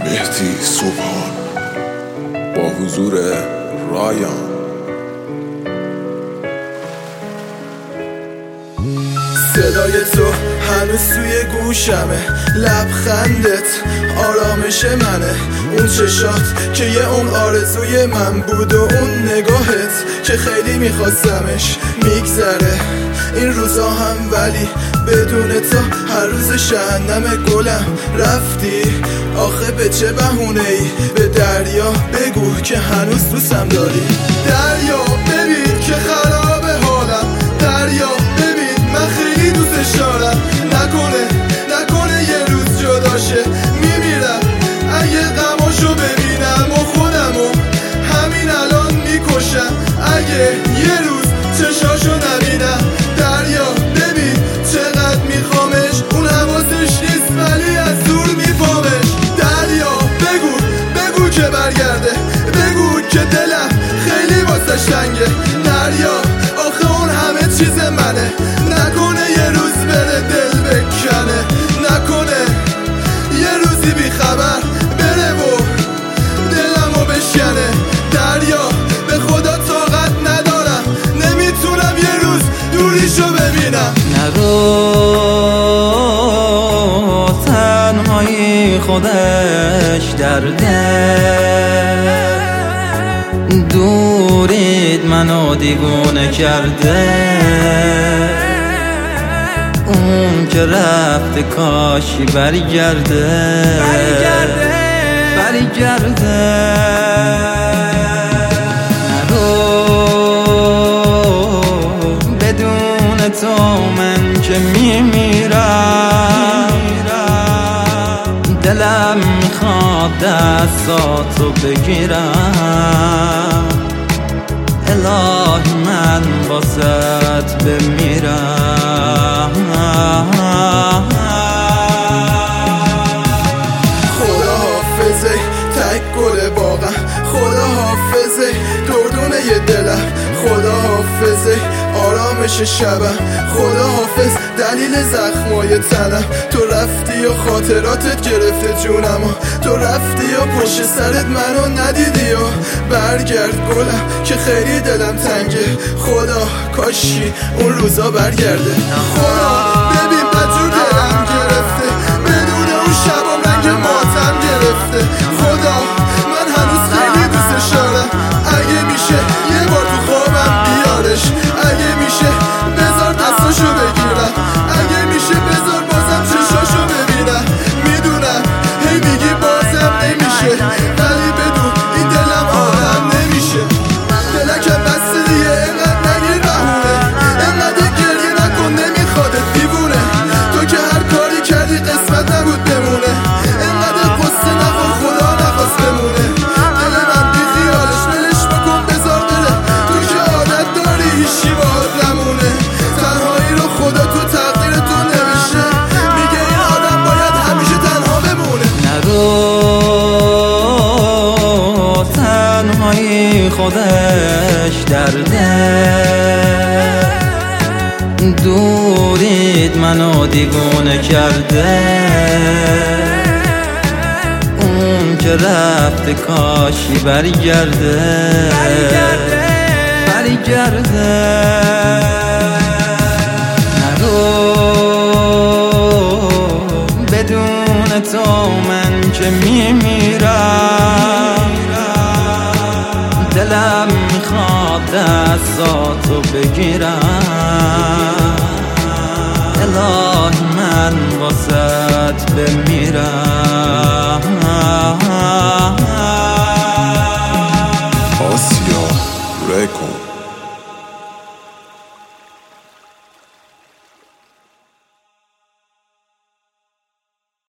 مهدی سوبهان با حضور رایان. صدای تو هنوز توی گوشمه، لبخندت آرامش منه، اون چشات که یه اون آرزوی من بود و اون نگاهت که خیلی میخواستمش. میگذره این روزا هم ولی بدون تو هر روز جهنم گلم. رفتی آخه به چه بهونه‌ای؟ به دریا بگو که هنوز دوستم داری. دریا ببین که خرابه حالم، دریا ببین من خیلی دوستش دارم. نکنه یه روز جدا شه، میمیرم اگه غماشو ببینم و خودمو همین الان میکشم اگه یه روز چشاشو نبینم. دریا ببین چقدر میخوامش، اون حواسش نیست ولی از دور میفهمش. دریا بگو که برگرده، بگو که دلم خیلی واسش تنگه. دریا آخه اون همه چیز منه، نکنه یه روز بره دل بکنه، نکنه یه روزی بی خبر بره و دلمو بشکنه. دریا به خدا طاقت ندارم، نمیتونم یه روز دوریشو ببینم. نرو تنهایی خودش درده، دورید منو دیوونه کرده. اون که رفته کاشی برگرده. نرو بدون تو من که میمیرم. دلم میخواد دستاتو بگیرم، الهی من باست بمیرم. خدا حافظه تک گل باغم، خدا حافظه دردونه دلم، خدا حافظه آرامش شبم، خدا حافظ دلیل زخمای تنم. تو رفتی و خاطراتت گرفته جونم، تو رفتی و پشت سرت منو ندیدی و برگرد گلم که خیلی دلم تنگه. خدا کاشی اون روزا برگرده. خدا ببین بدجور دلم گرفته، بدون اون شبم رنگ ماتم گرفته. خدا من هنوز خیلی دوستش دارم، اگه میشه یه بار تو خوابم بیارش، اگه میشه بذار دستاشو بگیرم، اگه میشه بذار بازم چشاشو ببینم. میدونم هی میگی بازم نمیشه، ولی بدون این دلم آدم نمیشه. دلکم بسته دیگه اینقدر نگیر بهونه، اینقدر گریه نکن نمیخوادت دیوونه. تو که هر کاری کردی قسمت نبود بمونه، اینقدر قصه نخور خدا نخواست بمونه. دل من بی خیالش ولش بکن بذار بره، تو که عادت داری هیچی باهات نمونه. تنهایی رو خدا تو تقدیر تو نوشته، میگه این آدم باید همیشه تنها بمونه. نرو تنهایی خودش درده، دورید منو دیوونه کرده. اون که رفته کاشی برگرده. نرو بدون تو من که میمیرم. دلم میخواد دستاتو بگیرم، الهی من باست بمیرم.